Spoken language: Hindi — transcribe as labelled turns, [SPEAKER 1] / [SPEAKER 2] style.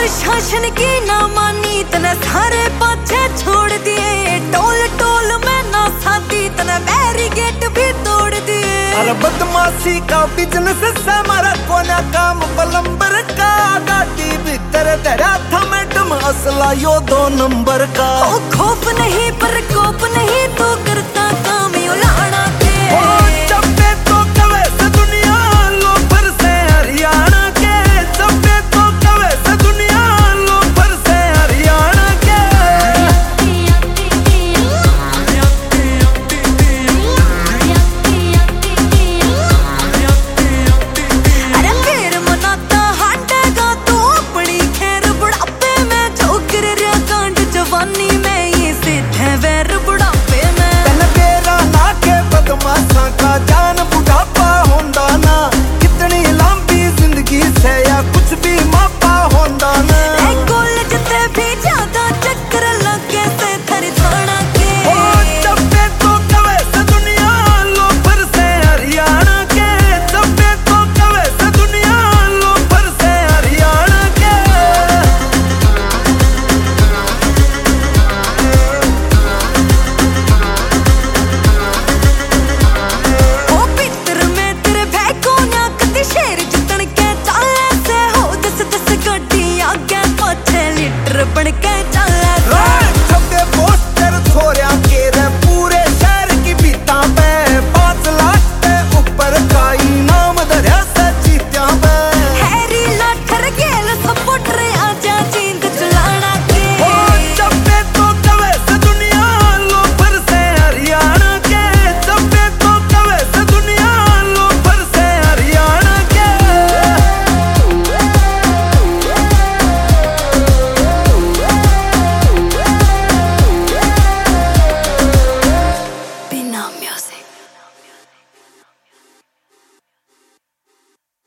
[SPEAKER 1] प्रशासन की ना मानी तने सारे पाछे छोड़ दिए। टोल टोल में ना साथी तने बैरिकेड भी तोड़ दिए।
[SPEAKER 2] अरे बदमाशी का बिजनेस से हमारा कोना काम प्लम्बर का। गाड़ी भीतर तेरा था मैडम असला यो 2 नंबर का।
[SPEAKER 1] ओ खौफ नहीं पर कोप नहीं तू कर